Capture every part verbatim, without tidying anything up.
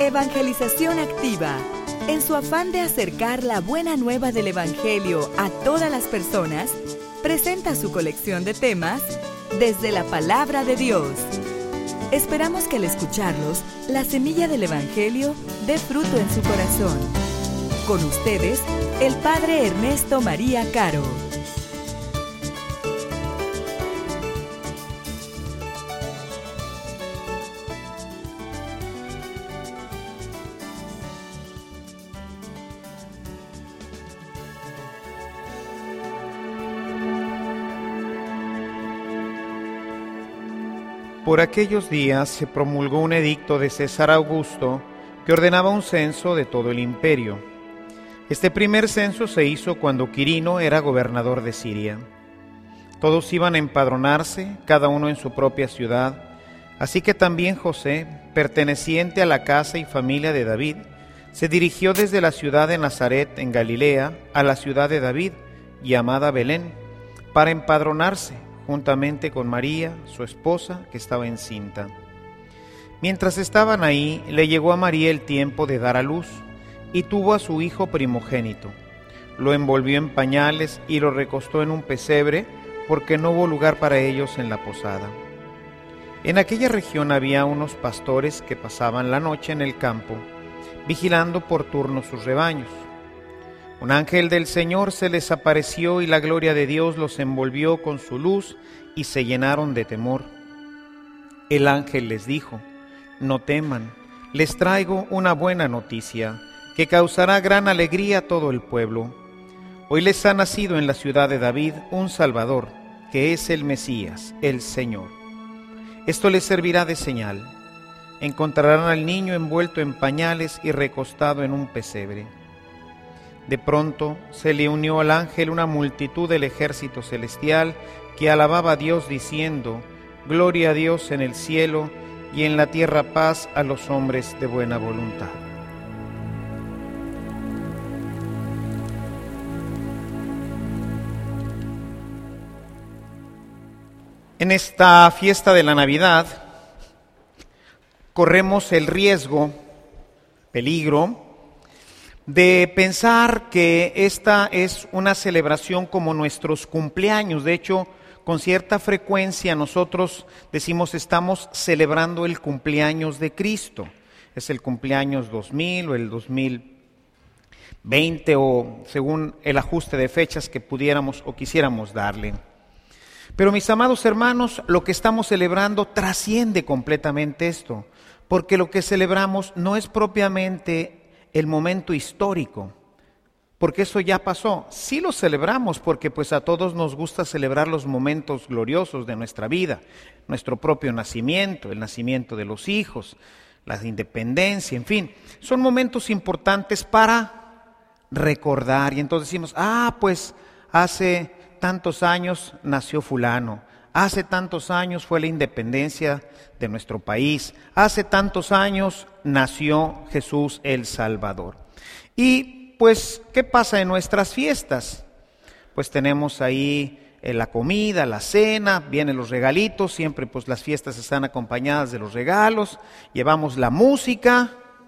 Evangelización Activa, en su afán de acercar la buena nueva del Evangelio a todas las personas, presenta su colección de temas desde la Palabra de Dios. Esperamos que al escucharlos, la semilla del Evangelio dé fruto en su corazón. Con ustedes, el Padre Ernesto María Caro. Por aquellos días se promulgó un edicto de César Augusto que ordenaba un censo de todo el imperio. Este primer censo se hizo cuando Quirino era gobernador de Siria. Todos iban a empadronarse, cada uno en su propia ciudad, así que también José, perteneciente a la casa y familia de David, se dirigió desde la ciudad de Nazaret en Galilea a la ciudad de David, llamada Belén, para empadronarse, juntamente con María, su esposa, que estaba encinta. Mientras estaban ahí, le llegó a María el tiempo de dar a luz, y tuvo a su hijo primogénito. Lo envolvió en pañales y lo recostó en un pesebre, porque no hubo lugar para ellos en la posada. En aquella región había unos pastores que pasaban la noche en el campo, vigilando por turno sus rebaños. Un ángel del Señor se les apareció y la gloria de Dios los envolvió con su luz y se llenaron de temor. El ángel les dijo: no teman, les traigo una buena noticia que causará gran alegría a todo el pueblo. Hoy les ha nacido en la ciudad de David un Salvador, que es el Mesías, el Señor. Esto les servirá de señal. Encontrarán al niño envuelto en pañales y recostado en un pesebre. De pronto se le unió al ángel una multitud del ejército celestial que alababa a Dios diciendo: gloria a Dios en el cielo y en la tierra paz a los hombres de buena voluntad. En esta fiesta de la Navidad corremos el riesgo, peligro, de pensar que esta es una celebración como nuestros cumpleaños. De hecho, con cierta frecuencia nosotros decimos estamos celebrando el cumpleaños de Cristo. Es el cumpleaños dos mil o el dos mil veinte o según el ajuste de fechas que pudiéramos o quisiéramos darle. Pero mis amados hermanos, lo que estamos celebrando trasciende completamente esto, porque lo que celebramos no es propiamente el momento histórico, porque eso ya pasó. Sí lo celebramos porque pues a todos nos gusta celebrar los momentos gloriosos de nuestra vida, nuestro propio nacimiento, el nacimiento de los hijos, la independencia, en fin, son momentos importantes para recordar. Y entonces decimos, ah, pues hace tantos años nació fulano, hace tantos años fue la independencia de nuestro país, hace tantos años nació Jesús el Salvador. Y pues, ¿qué pasa en nuestras fiestas? Pues tenemos ahí eh, la comida, la cena, vienen los regalitos, siempre pues las fiestas están acompañadas de los regalos, llevamos la música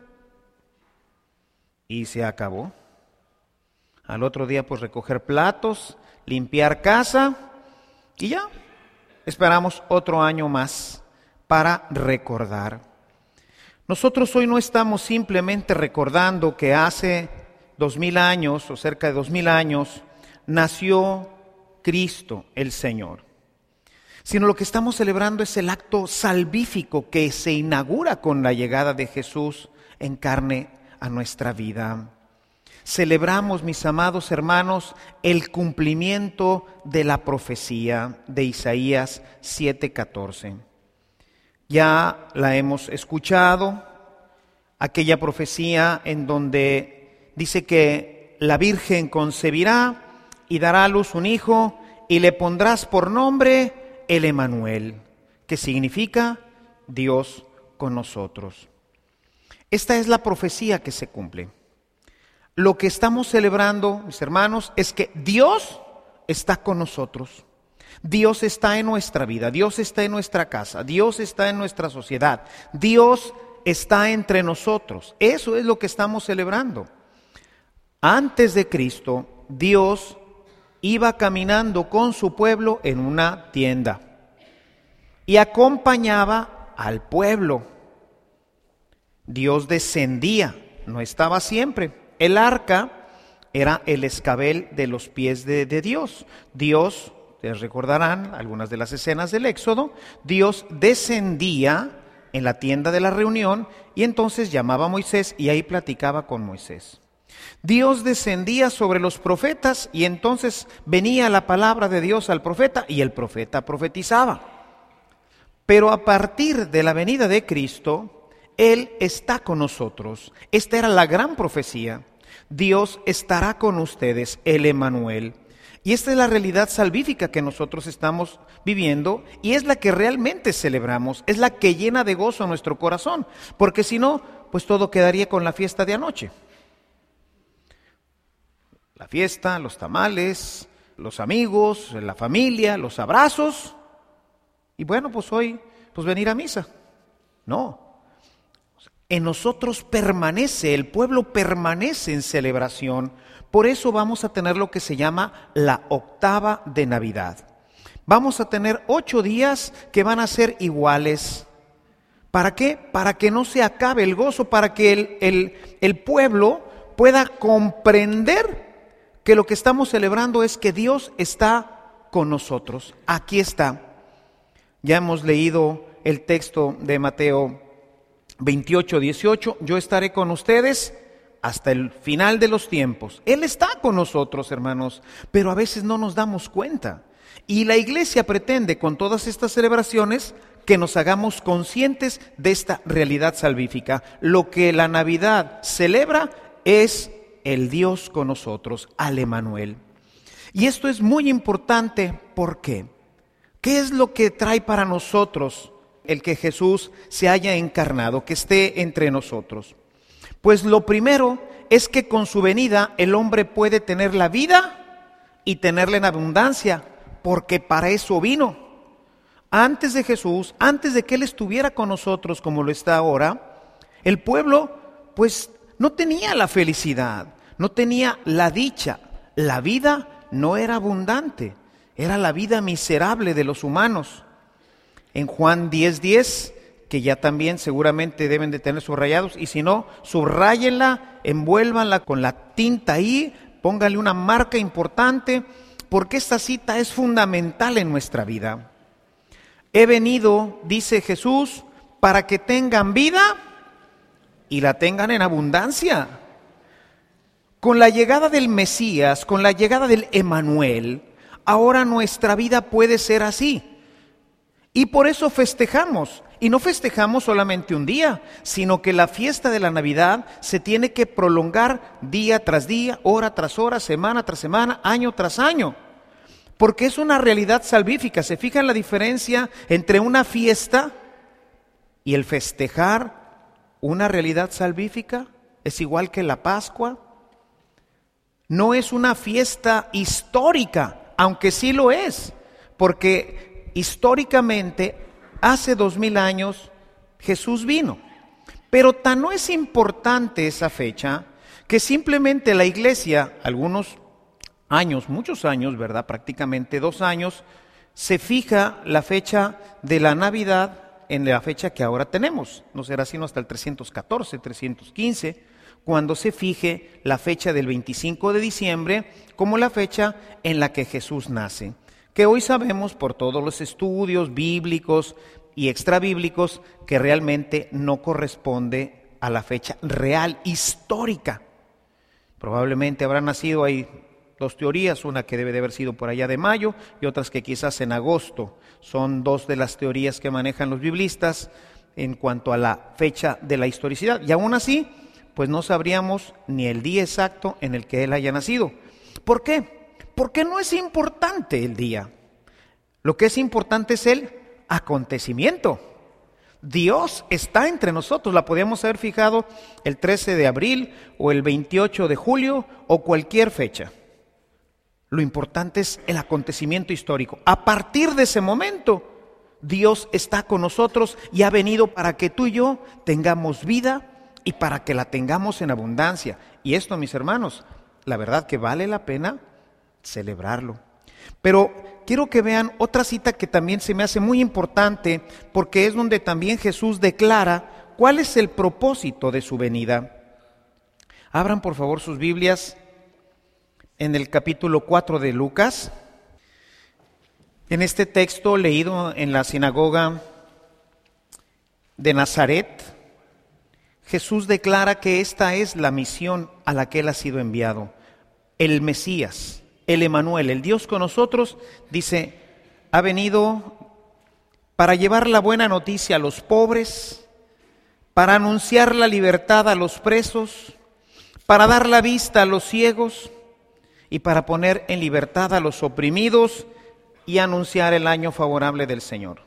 y se acabó. Al otro día pues recoger platos, limpiar casa y ya. Esperamos otro año más para recordar. Nosotros hoy no estamos simplemente recordando que hace dos mil años o cerca de dos mil años nació Cristo el Señor, sino lo que estamos celebrando es el acto salvífico que se inaugura con la llegada de Jesús en carne a nuestra vida. Celebramos, mis amados hermanos, el cumplimiento de la profecía de Isaías siete catorce. Ya la hemos escuchado, aquella profecía en donde dice que la Virgen concebirá y dará a luz un hijo y le pondrás por nombre el Emanuel, que significa Dios con nosotros. Esta es la profecía que se cumple. Lo que estamos celebrando, mis hermanos, es que Dios está con nosotros. Dios está en nuestra vida, Dios está en nuestra casa, Dios está en nuestra sociedad, Dios está entre nosotros. Eso es lo que estamos celebrando. Antes de Cristo, Dios iba caminando con su pueblo en una tienda y acompañaba al pueblo. Dios descendía, no estaba siempre. El arca era el escabel de los pies de, de Dios. Dios, ustedes recordarán algunas de las escenas del Éxodo, Dios descendía en la tienda de la reunión y entonces llamaba a Moisés y ahí platicaba con Moisés. Dios descendía sobre los profetas y entonces venía la palabra de Dios al profeta y el profeta profetizaba. Pero a partir de la venida de Cristo, Él está con nosotros. Esta era la gran profecía. Dios estará con ustedes, el Emmanuel. Y esta es la realidad salvífica que nosotros estamos viviendo y es la que realmente celebramos, es la que llena de gozo nuestro corazón, porque si no, pues todo quedaría con la fiesta de anoche. La fiesta, los tamales, los amigos, la familia, los abrazos y bueno, pues hoy, pues venir a misa. No. En nosotros permanece, el pueblo permanece en celebración. Por eso vamos a tener lo que se llama la octava de Navidad. Vamos a tener ocho días que van a ser iguales. ¿Para qué? Para que no se acabe el gozo, para que el, el, el pueblo pueda comprender que lo que estamos celebrando es que Dios está con nosotros. Aquí está. Ya hemos leído el texto de Mateo veintiocho, dieciocho, yo estaré con ustedes hasta el final de los tiempos. Él está con nosotros, hermanos, pero a veces no nos damos cuenta. Y la iglesia pretende con todas estas celebraciones que nos hagamos conscientes de esta realidad salvífica. Lo que la Navidad celebra es el Dios con nosotros, al Emmanuel. Y esto es muy importante, ¿por qué? ¿Qué es lo que trae para nosotros el que Jesús se haya encarnado, que esté entre nosotros? Pues lo primero es que con su venida el hombre puede tener la vida y tenerla en abundancia, porque para eso vino. Antes de Jesús, antes de que Él estuviera con nosotros como lo está ahora, el pueblo pues no tenía la felicidad, no tenía la dicha, la vida no era abundante, era la vida miserable de los humanos. En Juan diez diez, que ya también seguramente deben de tener subrayados, y si no, subrayenla, envuélvanla con la tinta ahí, pónganle una marca importante, porque esta cita es fundamental en nuestra vida. He venido, dice Jesús, para que tengan vida y la tengan en abundancia. Con la llegada del Mesías, con la llegada del Emmanuel, ahora nuestra vida puede ser así. Y por eso festejamos, y no festejamos solamente un día, sino que la fiesta de la Navidad se tiene que prolongar día tras día, hora tras hora, semana tras semana, año tras año, porque es una realidad salvífica. ¿Se fijan la diferencia entre una fiesta y el festejar una realidad salvífica? Es igual que la Pascua. No es una fiesta histórica, aunque sí lo es, porque históricamente, hace dos mil años, Jesús vino. Pero tan no es importante esa fecha, que simplemente la iglesia, algunos años, muchos años, ¿verdad? Prácticamente dos años, se fija la fecha de la Navidad en la fecha que ahora tenemos. No será sino hasta el trescientos catorce, trescientos quince, cuando se fije la fecha del veinticinco de diciembre como la fecha en la que Jesús nace, que hoy sabemos por todos los estudios bíblicos y extrabíblicos que realmente no corresponde a la fecha real, histórica. Probablemente habrá nacido, hay dos teorías, una que debe de haber sido por allá de mayo y otras que quizás en agosto. Son dos de las teorías que manejan los biblistas en cuanto a la fecha de la historicidad. Y aún así, pues no sabríamos ni el día exacto en el que Él haya nacido. ¿Por qué? Porque no es importante el día. Lo que es importante es el acontecimiento. Dios está entre nosotros. La podíamos haber fijado el trece de abril o el veintiocho de julio o cualquier fecha. Lo importante es el acontecimiento histórico. A partir de ese momento, Dios está con nosotros y ha venido para que tú y yo tengamos vida y para que la tengamos en abundancia. Y esto, mis hermanos, la verdad que vale la pena celebrarlo. Pero quiero que vean otra cita que también se me hace muy importante, porque es donde también Jesús declara cuál es el propósito de su venida. Abran por favor sus Biblias en el capítulo cuatro de Lucas. En este texto leído en la sinagoga de Nazaret, Jesús declara que esta es la misión a la que Él ha sido enviado. El Mesías, el Emanuel, el Dios con nosotros, dice, ha venido para llevar la buena noticia a los pobres, para anunciar la libertad a los presos, para dar la vista a los ciegos y para poner en libertad a los oprimidos y anunciar el año favorable del Señor.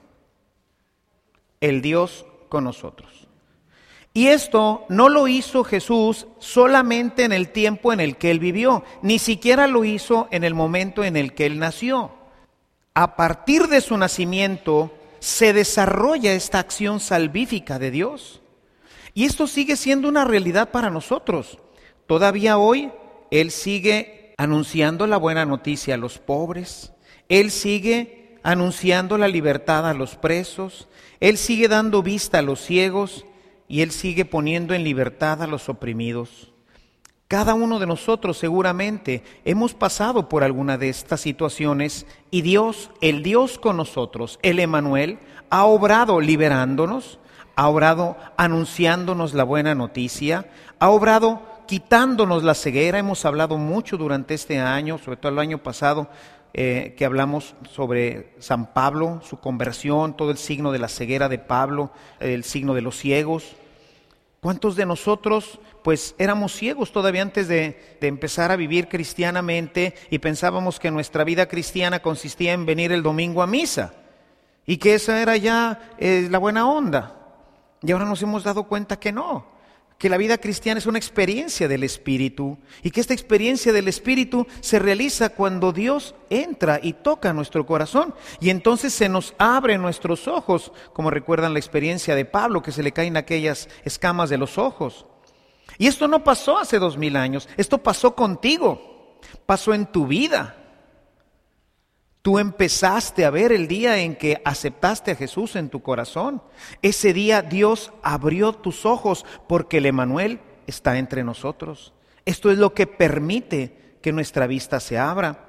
El Dios con nosotros. Y esto no lo hizo Jesús solamente en el tiempo en el que Él vivió, ni siquiera lo hizo en el momento en el que Él nació. A partir de su nacimiento se desarrolla esta acción salvífica de Dios. Y esto sigue siendo una realidad para nosotros. Todavía hoy Él sigue anunciando la buena noticia a los pobres. Él sigue anunciando la libertad a los presos. Él sigue dando vista a los ciegos. Y Él sigue poniendo en libertad a los oprimidos. Cada uno de nosotros seguramente hemos pasado por alguna de estas situaciones y Dios, el Dios con nosotros, el Emanuel, ha obrado liberándonos, ha obrado anunciándonos la buena noticia, ha obrado quitándonos la ceguera. Hemos hablado mucho durante este año, sobre todo el año pasado, eh, que hablamos sobre San Pablo, su conversión, todo el signo de la ceguera de Pablo, el signo de los ciegos. ¿Cuántos de nosotros pues éramos ciegos todavía antes de, de empezar a vivir cristianamente y pensábamos que nuestra vida cristiana consistía en venir el domingo a misa y que esa era ya eh, la buena onda? Y ahora nos hemos dado cuenta que no, que la vida cristiana es una experiencia del Espíritu y que esta experiencia del Espíritu se realiza cuando Dios entra y toca nuestro corazón y entonces se nos abren nuestros ojos, como recuerdan la experiencia de Pablo, que se le caen aquellas escamas de los ojos. Y esto no pasó hace dos mil años, esto pasó contigo, pasó en tu vida. Tú empezaste a ver el día en que aceptaste a Jesús en tu corazón. Ese día Dios abrió tus ojos porque el Emanuel está entre nosotros. Esto es lo que permite que nuestra vista se abra.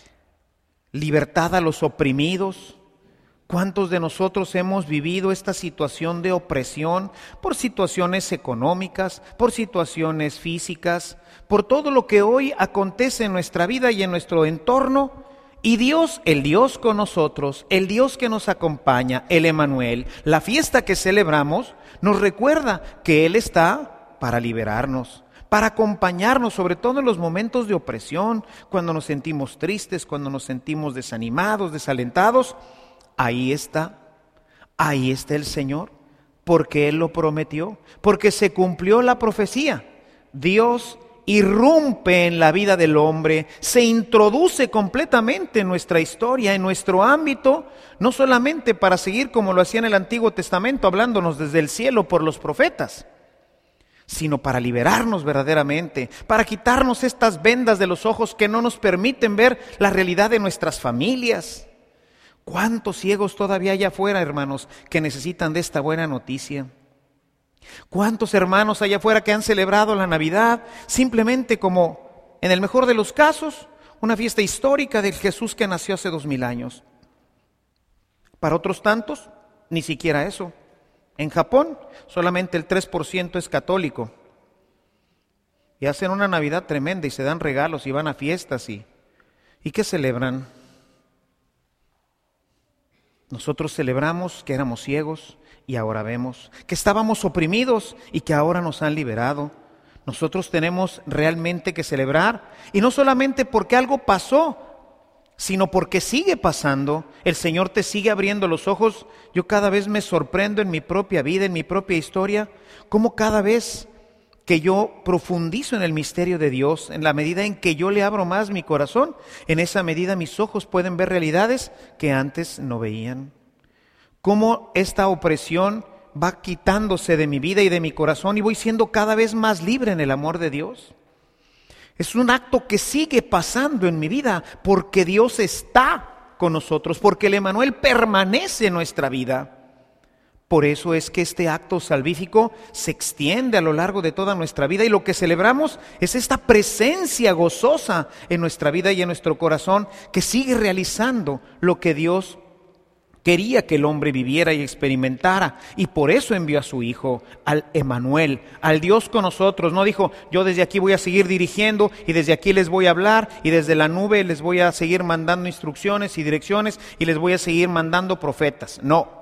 Libertad a los oprimidos. ¿Cuántos de nosotros hemos vivido esta situación de opresión por situaciones económicas, por situaciones físicas, por todo lo que hoy acontece en nuestra vida y en nuestro entorno? Y Dios, el Dios con nosotros, el Dios que nos acompaña, el Emanuel, la fiesta que celebramos, nos recuerda que Él está para liberarnos, para acompañarnos, sobre todo en los momentos de opresión, cuando nos sentimos tristes, cuando nos sentimos desanimados, desalentados. Ahí está, ahí está el Señor, porque Él lo prometió, porque se cumplió la profecía. Dios irrumpe en la vida del hombre, se introduce completamente en nuestra historia, en nuestro ámbito, no solamente para seguir como lo hacía en el Antiguo Testamento, hablándonos desde el cielo por los profetas, sino para liberarnos verdaderamente, para quitarnos estas vendas de los ojos que no nos permiten ver la realidad de nuestras familias. ¿Cuántos ciegos todavía hay afuera, hermanos, que necesitan de esta buena noticia? ¿Cuántos hermanos allá afuera que han celebrado la Navidad simplemente como, en el mejor de los casos, una fiesta histórica del Jesús que nació hace dos mil años? Para otros tantos, ni siquiera eso. En Japón, solamente el tres por ciento es católico. Y hacen una Navidad tremenda y se dan regalos y van a fiestas y, ¿y qué celebran? Nosotros celebramos que éramos ciegos y ahora vemos, que estábamos oprimidos y que ahora nos han liberado. Nosotros tenemos realmente que celebrar, y no solamente porque algo pasó, sino porque sigue pasando. El Señor te sigue abriendo los ojos. Yo cada vez me sorprendo en mi propia vida, en mi propia historia, cómo cada vez que yo profundizo en el misterio de Dios, en la medida en que yo le abro más mi corazón, en esa medida mis ojos pueden ver realidades que antes no veían. cómo esta opresión va quitándose de mi vida y de mi corazón y voy siendo cada vez más libre en el amor de Dios. Es un acto que sigue pasando en mi vida porque Dios está con nosotros, porque el Emmanuel permanece en nuestra vida. Por eso es que este acto salvífico se extiende a lo largo de toda nuestra vida y lo que celebramos es esta presencia gozosa en nuestra vida y en nuestro corazón que sigue realizando lo que Dios quería que el hombre viviera y experimentara, y por eso envió a su Hijo, al Emmanuel, al Dios con nosotros. No dijo, yo desde aquí voy a seguir dirigiendo y desde aquí les voy a hablar y desde la nube les voy a seguir mandando instrucciones y direcciones y les voy a seguir mandando profetas. No.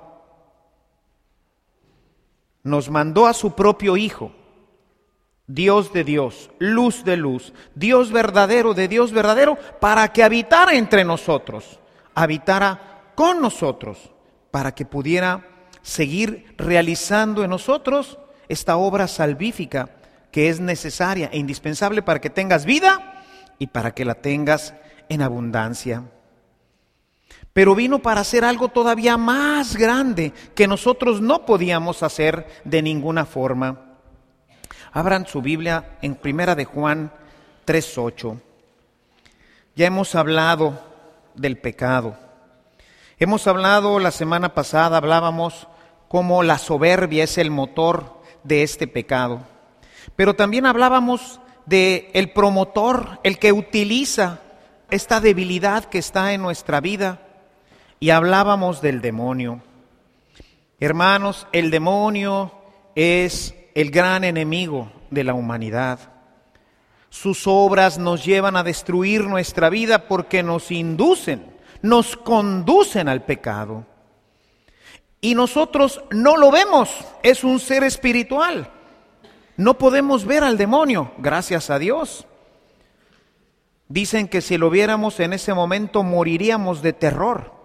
Nos mandó a su propio Hijo, Dios de Dios, luz de luz, Dios verdadero de Dios verdadero, para que habitara entre nosotros, habitara con nosotros, para que pudiera seguir realizando en nosotros esta obra salvífica que es necesaria e indispensable para que tengas vida y para que la tengas en abundancia. Pero vino para hacer algo todavía más grande que nosotros no podíamos hacer de ninguna forma. Abran su Biblia en Primera de Juan tres ocho. Ya hemos hablado del pecado. Hemos hablado, la semana pasada hablábamos cómo la soberbia es el motor de este pecado. Pero también hablábamos de el promotor, el que utiliza esta debilidad que está en nuestra vida. Y hablábamos del demonio. Hermanos, el demonio es el gran enemigo de la humanidad. Sus obras nos llevan a destruir nuestra vida porque nos inducen, nos conducen al pecado. Y nosotros no lo vemos, es un ser espiritual. No podemos ver al demonio, gracias a Dios. Dicen que si lo viéramos en ese momento moriríamos de terror.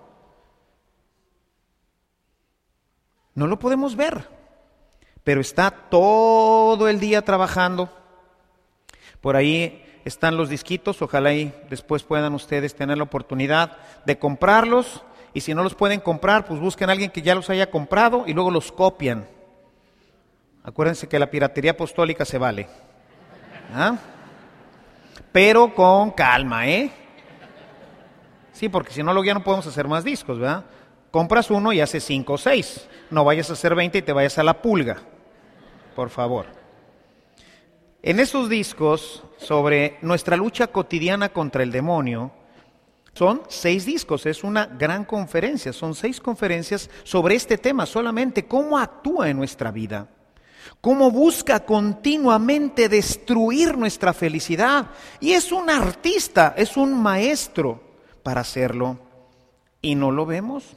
No lo podemos ver, pero está todo el día trabajando. Por ahí están los disquitos, ojalá y después puedan ustedes tener la oportunidad de comprarlos. Y si no los pueden comprar, pues busquen a alguien que ya los haya comprado y luego los copian. Acuérdense que la piratería apostólica se vale. ¿Ah? Pero con calma, ¿eh? Sí, porque si no, luego ya no podemos hacer más discos, ¿verdad? Compras uno y haces cinco o seis. No vayas a hacer veinte y te vayas a la pulga, por favor. En esos discos sobre nuestra lucha cotidiana contra el demonio, son seis discos, es una gran conferencia, son seis conferencias sobre este tema, solamente cómo actúa en nuestra vida, cómo busca continuamente destruir nuestra felicidad. Y es un artista, es un maestro para hacerlo, y no lo vemos.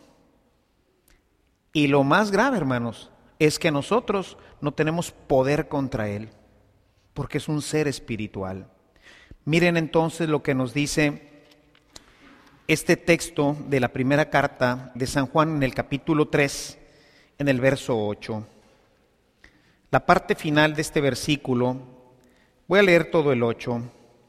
Y lo más grave, hermanos, es que nosotros no tenemos poder contra él, porque es un ser espiritual. Miren entonces lo que nos dice este texto de la primera carta de San Juan en el capítulo tres, en el verso ocho. La parte final de este versículo, voy a leer todo el ocho.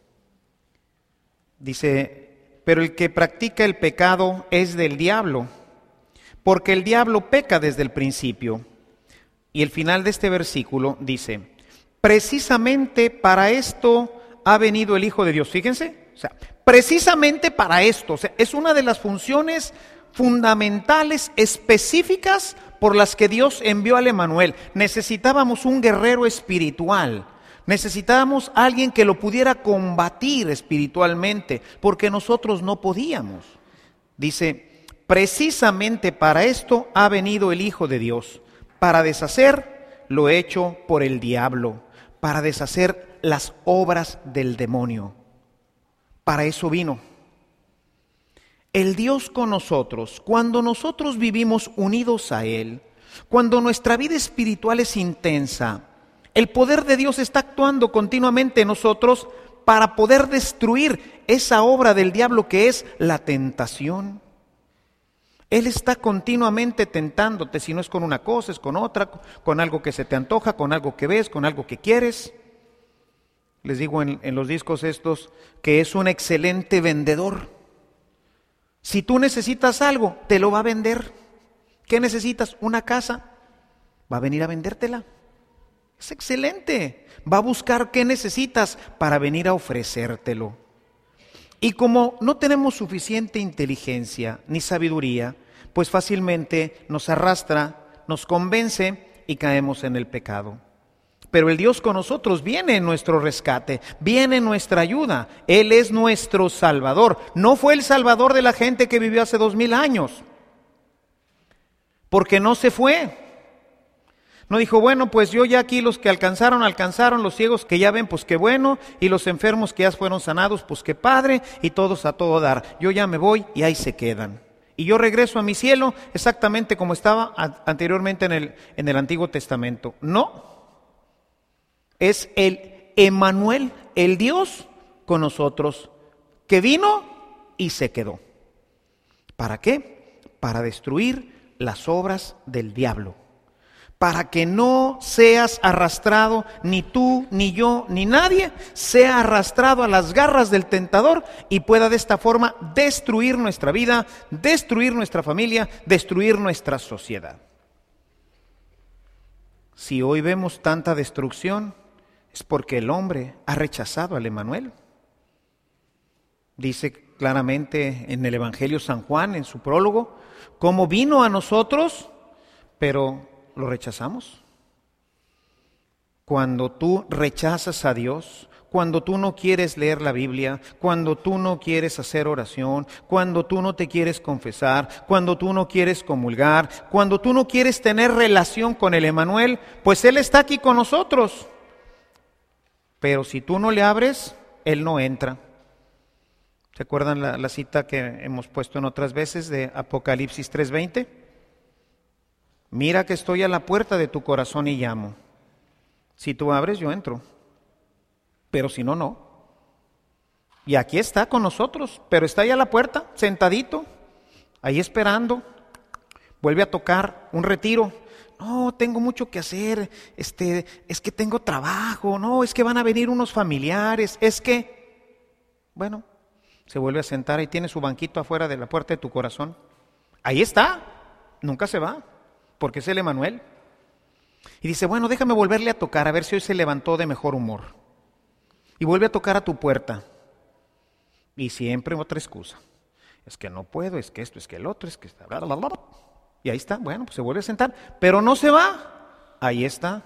Dice, pero el que practica el pecado es del diablo, porque el diablo peca desde el principio. Y el final de este versículo dice, precisamente para esto ha venido el Hijo de Dios. Fíjense, o sea, precisamente para esto, o sea, es una de las funciones fundamentales, específicas por las que Dios envió al Emmanuel. Necesitábamos un guerrero espiritual, necesitábamos alguien que lo pudiera combatir espiritualmente, porque nosotros no podíamos. Dice, precisamente para esto ha venido el Hijo de Dios, para deshacer lo hecho por el diablo, para deshacer las obras del demonio. Para eso vino. El Dios con nosotros, cuando nosotros vivimos unidos a Él, cuando nuestra vida espiritual es intensa, el poder de Dios está actuando continuamente en nosotros para poder destruir esa obra del diablo que es la tentación. Él está continuamente tentándote, si no es con una cosa, es con otra, con algo que se te antoja, con algo que ves, con algo que quieres. Les digo en, en los discos estos que es un excelente vendedor. Si tú necesitas algo, te lo va a vender. ¿Qué necesitas? ¿Una casa? Va a venir a vendértela. Es excelente. Va a buscar qué necesitas para venir a ofrecértelo. Y como no tenemos suficiente inteligencia ni sabiduría, pues fácilmente nos arrastra, nos convence y caemos en el pecado. Pero el Dios con nosotros viene en nuestro rescate, viene en nuestra ayuda. Él es nuestro Salvador. No fue el Salvador de la gente que vivió hace dos mil años, porque no se fue. No dijo, bueno, pues yo ya aquí los que alcanzaron, alcanzaron, los ciegos que ya ven, pues qué bueno, y los enfermos que ya fueron sanados, pues qué padre, y todos a todo dar. Yo ya me voy y ahí se quedan. Y yo regreso a mi cielo exactamente como estaba anteriormente en el, en el Antiguo Testamento. No, es el Emmanuel, el Dios con nosotros, que vino y se quedó. ¿Para qué? Para destruir las obras del diablo. Para que no seas arrastrado, ni tú, ni yo, ni nadie, sea arrastrado a las garras del tentador y pueda de esta forma destruir nuestra vida, destruir nuestra familia, destruir nuestra sociedad. Si hoy vemos tanta destrucción, es porque el hombre ha rechazado al Emmanuel. Dice claramente en el Evangelio San Juan, en su prólogo, cómo vino a nosotros, pero lo rechazamos. Cuando tú rechazas a Dios, cuando tú no quieres leer la Biblia, cuando tú no quieres hacer oración, cuando tú no te quieres confesar, cuando tú no quieres comulgar, cuando tú no quieres tener relación con el Emmanuel, pues Él está aquí con nosotros. Pero si tú no le abres, Él no entra. ¿Se acuerdan la, la cita que hemos puesto en otras veces de Apocalipsis tres veinte? Mira que estoy a la puerta de tu corazón y llamo. Si tú abres, yo entro. Pero si no, no. Y aquí está con nosotros, pero está ahí a la puerta, sentadito, ahí esperando. Vuelve a tocar un retiro. No, tengo mucho que hacer, este, es que tengo trabajo, no, es que van a venir unos familiares, es que, bueno, se vuelve a sentar, ahí tiene su banquito afuera de la puerta de tu corazón. Ahí está, nunca se va, porque es el Emmanuel. Y dice, bueno, déjame volverle a tocar, a ver si hoy se levantó de mejor humor. Y vuelve a tocar a tu puerta. Y siempre otra excusa. Es que no puedo, es que esto, es que el otro, es que está... Bla, bla, bla. Y ahí está, bueno, pues se vuelve a sentar. Pero no se va, ahí está.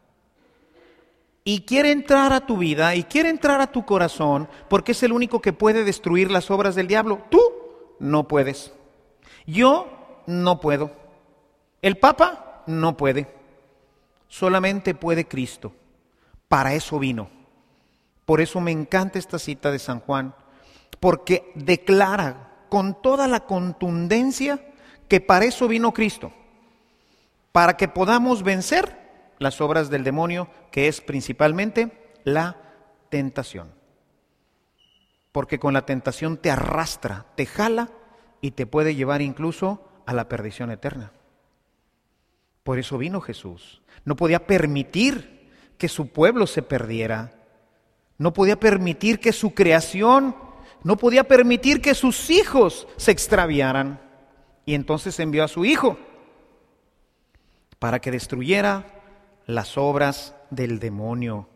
Y quiere entrar a tu vida, y quiere entrar a tu corazón, porque es el único que puede destruir las obras del diablo. Tú no puedes. Yo no puedo. El Papa no puede. Solamente puede Cristo. Para eso vino. Por eso me encanta esta cita de San Juan, porque declara con toda la contundencia que para eso vino Cristo, para que podamos vencer las obras del demonio, que es principalmente la tentación. Porque con la tentación te arrastra, te jala y te puede llevar incluso a la perdición eterna. Por eso vino Jesús. No podía permitir que su pueblo se perdiera. No podía permitir que su creación, no podía permitir que sus hijos se extraviaran. Y entonces envió a su Hijo para que destruyera las obras del demonio.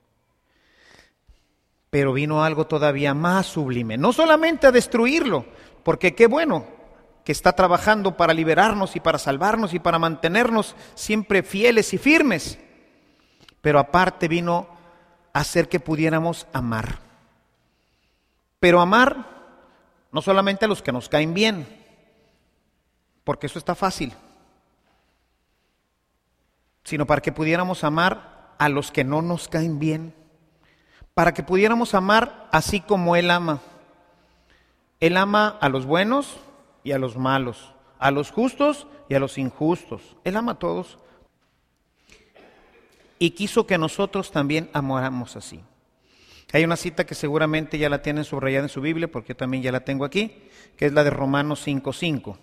Pero vino algo todavía más sublime, no solamente a destruirlo, porque qué bueno que está trabajando para liberarnos y para salvarnos y para mantenernos siempre fieles y firmes, pero aparte vino a hacer que pudiéramos amar. Pero amar no solamente a los que nos caen bien, porque eso está fácil, sino para que pudiéramos amar a los que no nos caen bien, para que pudiéramos amar así como Él ama. Él ama a los buenos y a los malos, a los justos y a los injustos. Él ama a todos y quiso que nosotros también amáramos así. Hay una cita que seguramente ya la tienen subrayada en su Biblia, porque yo también ya la tengo aquí, que es la de Romanos cinco cinco.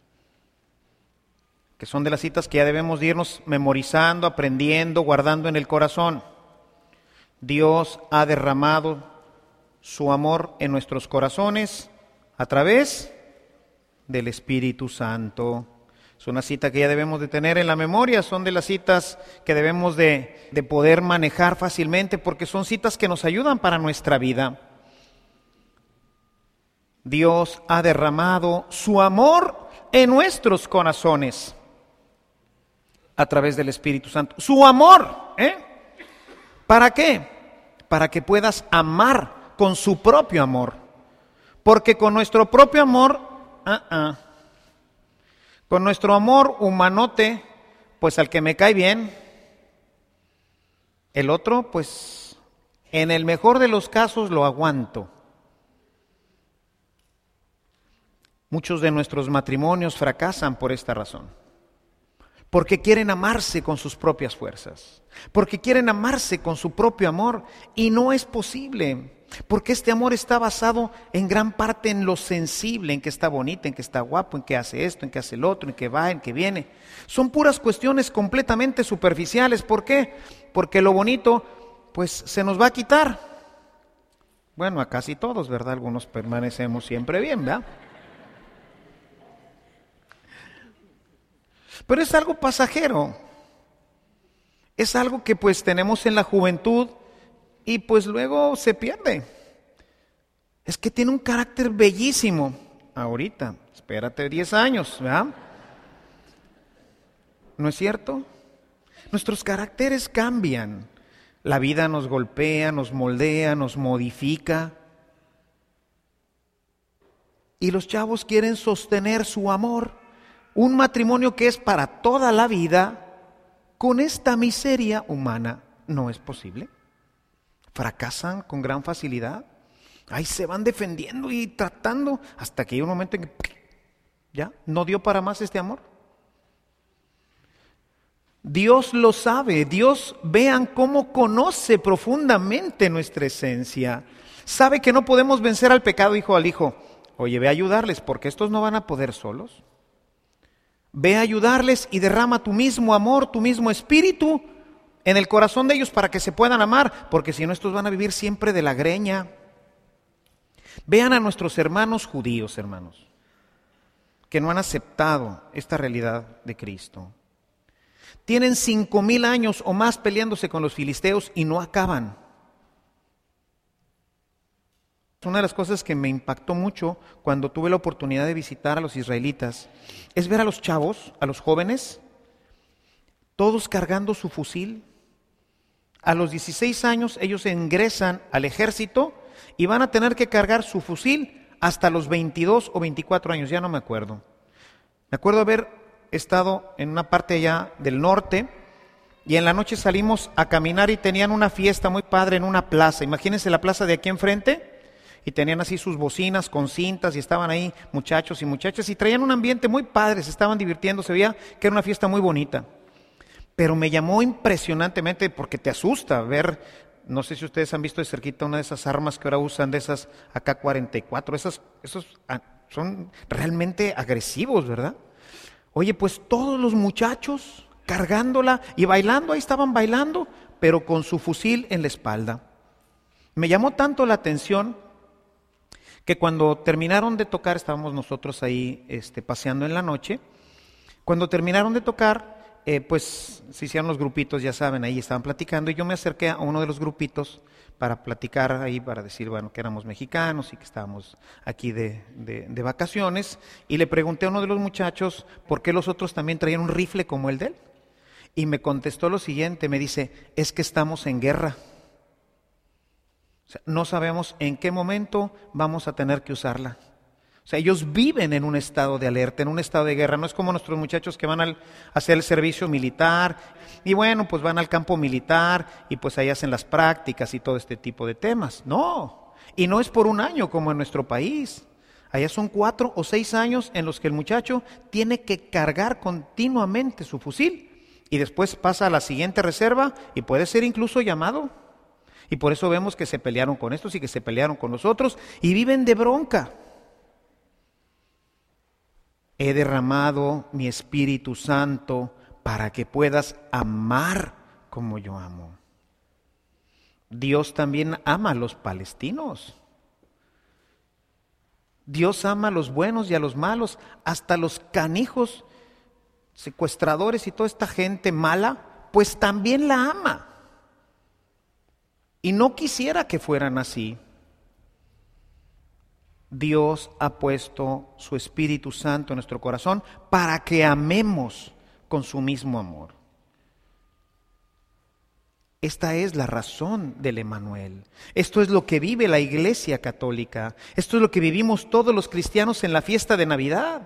Que son de las citas que ya debemos de irnos memorizando, aprendiendo, guardando en el corazón. Dios ha derramado su amor en nuestros corazones a través del Espíritu Santo. Es una cita que ya debemos de tener en la memoria, son de las citas que debemos de, de poder manejar fácilmente porque son citas que nos ayudan para nuestra vida. Dios ha derramado su amor en nuestros corazones a través del Espíritu Santo. Su amor, ¿eh? ¿Para qué? Para que puedas amar con su propio amor. Porque con nuestro propio amor, uh-uh. con nuestro amor humanote, pues al que me cae bien, el otro, pues en el mejor de los casos lo aguanto. Muchos de nuestros matrimonios fracasan por esta razón. Porque quieren amarse con sus propias fuerzas. Porque quieren amarse con su propio amor. Y no es posible. Porque este amor está basado en gran parte en lo sensible, en que está bonita, en que está guapo, en que hace esto, en que hace el otro, en que va, en que viene. Son puras cuestiones completamente superficiales. ¿Por qué? Porque lo bonito, pues se nos va a quitar. Bueno, a casi todos, ¿verdad? Algunos permanecemos siempre bien, ¿verdad? Pero es algo pasajero, es algo que pues tenemos en la juventud y pues luego se pierde. Es que tiene un carácter bellísimo ahorita, espérate diez años, ¿verdad? ¿No es cierto? Nuestros caracteres cambian, la vida nos golpea, nos moldea, nos modifica. Y los chavos quieren sostener su amor. Un matrimonio que es para toda la vida, con esta miseria humana, no es posible. Fracasan con gran facilidad. Ahí se van defendiendo y tratando hasta que hay un momento en que ya no dio para más este amor. Dios lo sabe. Dios, vean cómo conoce profundamente nuestra esencia. Sabe que no podemos vencer al pecado, dijo al hijo: oye, ve a ayudarles porque estos no van a poder solos. Ve a ayudarles y derrama tu mismo amor, tu mismo espíritu en el corazón de ellos para que se puedan amar, porque si no estos van a vivir siempre de la greña. Vean a nuestros hermanos judíos, hermanos, que no han aceptado esta realidad de Cristo. Tienen cinco mil años o más peleándose con los filisteos y no acaban. Una de las cosas que me impactó mucho cuando tuve la oportunidad de visitar a los israelitas es ver a los chavos, a los jóvenes, todos cargando su fusil. A los dieciséis años ellos ingresan al ejército y van a tener que cargar su fusil hasta los veintidós o veinticuatro años, ya no me acuerdo. Me acuerdo haber estado en una parte allá del norte y en la noche salimos a caminar y tenían una fiesta muy padre en una plaza. Imagínense la plaza de aquí enfrente. Y tenían así sus bocinas con cintas y estaban ahí muchachos y muchachas y traían un ambiente muy padre, se estaban divirtiendo, se veía que era una fiesta muy bonita. Pero me llamó impresionantemente porque te asusta ver, no sé si ustedes han visto de cerquita una de esas armas que ahora usan, de esas A K cuarenta y cuatro, esas, esos son realmente agresivos, ¿verdad? Oye, pues todos los muchachos cargándola y bailando, ahí estaban bailando, pero con su fusil en la espalda. Me llamó tanto la atención que cuando terminaron de tocar, estábamos nosotros ahí este, paseando en la noche, cuando terminaron de tocar, eh, pues se hicieron los grupitos, ya saben, ahí estaban platicando, y yo me acerqué a uno de los grupitos para platicar ahí, para decir, bueno, que éramos mexicanos y que estábamos aquí de, de, de vacaciones, y le pregunté a uno de los muchachos por qué los otros también traían un rifle como el de él, y me contestó lo siguiente, me dice, es que estamos en guerra. O sea, no sabemos en qué momento vamos a tener que usarla. O sea, ellos viven en un estado de alerta, en un estado de guerra. No es como nuestros muchachos que van a hacer el servicio militar y bueno, pues van al campo militar y pues ahí hacen las prácticas y todo este tipo de temas. No, y no es por un año como en nuestro país. Allá son cuatro o seis años en los que el muchacho tiene que cargar continuamente su fusil y después pasa a la siguiente reserva y puede ser incluso llamado. Y por eso vemos que se pelearon con estos y que se pelearon con los otros y viven de bronca. He derramado mi Espíritu Santo para que puedas amar como yo amo. Dios también ama a los palestinos. Dios ama a los buenos y a los malos, hasta los canijos secuestradores y toda esta gente mala, pues también la ama. Y no quisiera que fueran así. Dios ha puesto su Espíritu Santo en nuestro corazón para que amemos con su mismo amor. Esta es la razón del Emmanuel. Esto es lo que vive la Iglesia Católica. Esto es lo que vivimos todos los cristianos en la fiesta de Navidad.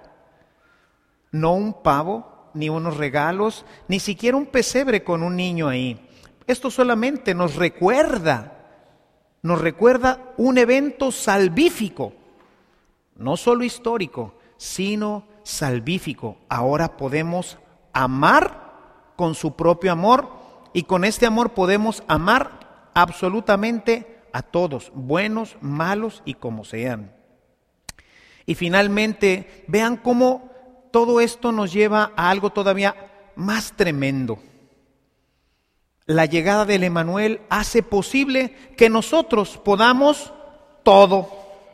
No un pavo, ni unos regalos, ni siquiera un pesebre con un niño ahí. Esto solamente nos recuerda, nos recuerda un evento salvífico, no solo histórico, sino salvífico. Ahora podemos amar con su propio amor, y con este amor podemos amar absolutamente a todos, buenos, malos y como sean. Y finalmente, vean cómo todo esto nos lleva a algo todavía más tremendo. La llegada del Emmanuel hace posible que nosotros podamos todo.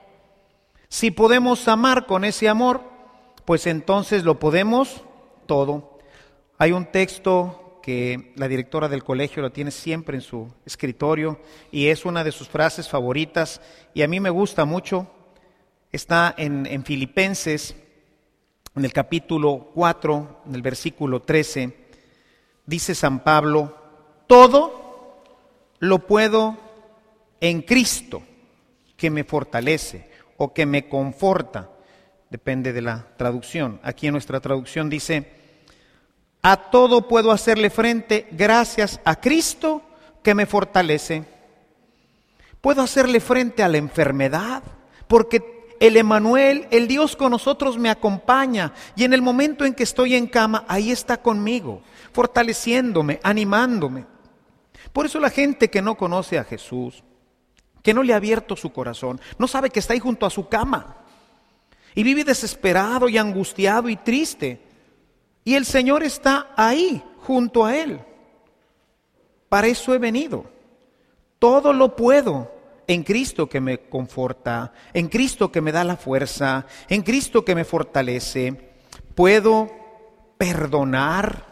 Si podemos amar con ese amor, pues entonces lo podemos todo. Hay un texto que la directora del colegio lo tiene siempre en su escritorio y es una de sus frases favoritas y a mí me gusta mucho. Está en, en Filipenses, en el capítulo cuatro, en el versículo trece, dice San Pablo: todo lo puedo en Cristo que me fortalece o que me conforta, depende de la traducción. Aquí en nuestra traducción dice: a todo puedo hacerle frente gracias a Cristo que me fortalece. Puedo hacerle frente a la enfermedad porque el Emmanuel, el Dios con nosotros, me acompaña y en el momento en que estoy en cama, ahí está conmigo, fortaleciéndome, animándome. Por eso la gente que no conoce a Jesús, que no le ha abierto su corazón, no sabe que está ahí junto a su cama y vive desesperado y angustiado y triste. Y el Señor está ahí, junto a Él. Para eso he venido. Todo lo puedo en Cristo que me conforta, en Cristo que me da la fuerza, en Cristo que me fortalece. Puedo perdonar.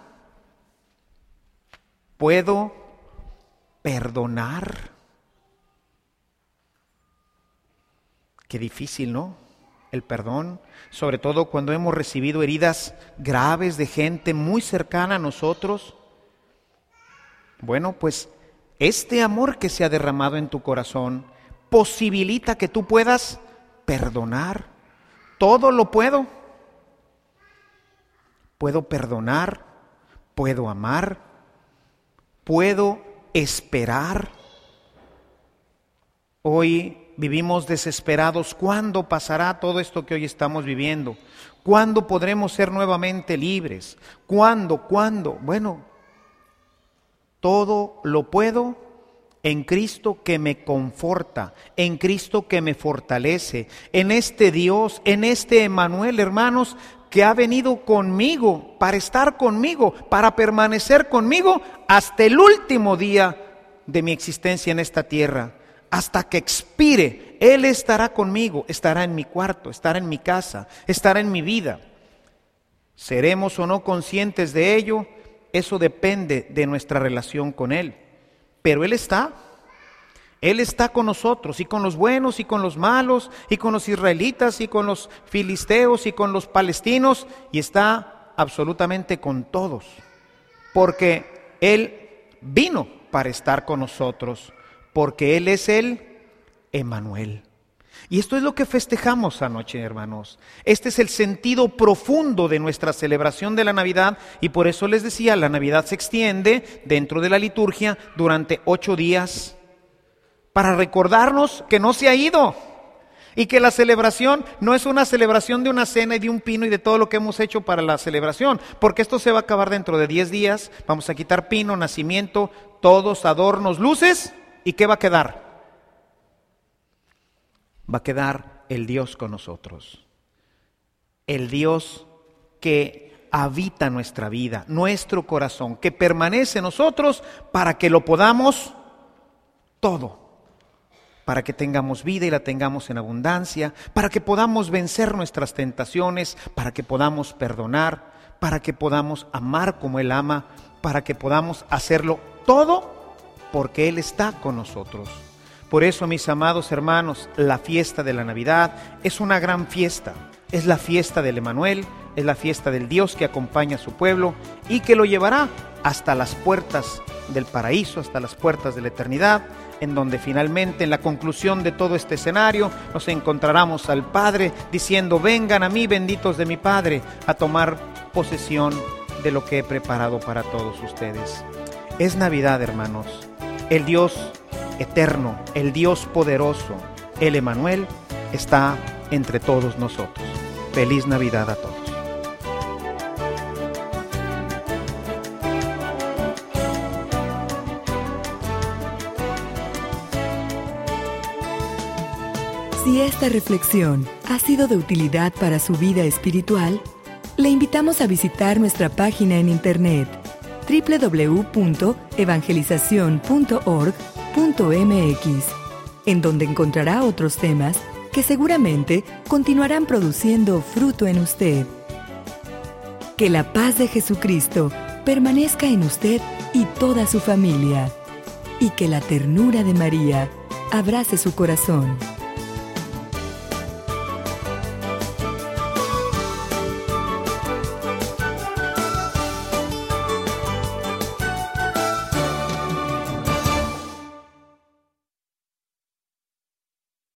Puedo perdonar. Qué difícil, ¿no? El perdón, sobre todo cuando hemos recibido heridas graves de gente muy cercana a nosotros. Bueno, pues este amor que se ha derramado en tu corazón posibilita que tú puedas perdonar. Todo lo puedo. Puedo perdonar, puedo amar, puedo esperar. Hoy vivimos desesperados. ¿Cuándo pasará todo esto que hoy estamos viviendo? ¿Cuándo podremos ser nuevamente libres? ¿Cuándo? ¿Cuándo? Bueno, todo lo puedo en Cristo que me conforta, en Cristo que me fortalece, en este Dios, en este Emmanuel, hermanos, que ha venido conmigo, para estar conmigo, para permanecer conmigo hasta el último día de mi existencia en esta tierra. Hasta que expire, Él estará conmigo, estará en mi cuarto, estará en mi casa, estará en mi vida. ¿Seremos o no conscientes de ello? Eso depende de nuestra relación con Él. Pero Él está, Él está con nosotros, y con los buenos y con los malos, y con los israelitas y con los filisteos y con los palestinos, y está absolutamente con todos, porque Él vino para estar con nosotros. Porque Él es el Emmanuel. Y esto es lo que festejamos anoche, hermanos. Este es el sentido profundo de nuestra celebración de la Navidad. Y por eso les decía, la Navidad se extiende dentro de la liturgia durante ocho días. Para recordarnos que no se ha ido. Y que la celebración no es una celebración de una cena y de un pino y de todo lo que hemos hecho para la celebración. Porque esto se va a acabar dentro de diez días. Vamos a quitar pino, nacimiento, todos adornos, luces. ¿Y qué va a quedar? Va a quedar el Dios con nosotros. El Dios que habita nuestra vida, nuestro corazón, que permanece en nosotros para que lo podamos todo. Para que tengamos vida y la tengamos en abundancia, para que podamos vencer nuestras tentaciones, para que podamos perdonar, para que podamos amar como Él ama, para que podamos hacerlo todo porque Él está con nosotros. Por eso, mis amados hermanos, la fiesta de la Navidad es una gran fiesta. Es la fiesta del Emanuel, es la fiesta del Dios que acompaña a su pueblo y que lo llevará hasta las puertas del paraíso, hasta las puertas de la eternidad, en donde finalmente, en la conclusión de todo este escenario, nos encontraremos al Padre diciendo: vengan a mí, benditos de mi Padre, a tomar posesión de lo que he preparado para todos ustedes. Es Navidad, hermanos. El Dios eterno, el Dios poderoso, el Emanuel, está entre todos nosotros. Feliz Navidad a todos. Si esta reflexión ha sido de utilidad para su vida espiritual, le invitamos a visitar nuestra página en internet doble u doble u doble u punto evangelización punto org punto m x, en donde encontrará otros temas que seguramente continuarán produciendo fruto en usted. Que la paz de Jesucristo permanezca en usted y toda su familia, y que la ternura de María abrace su corazón.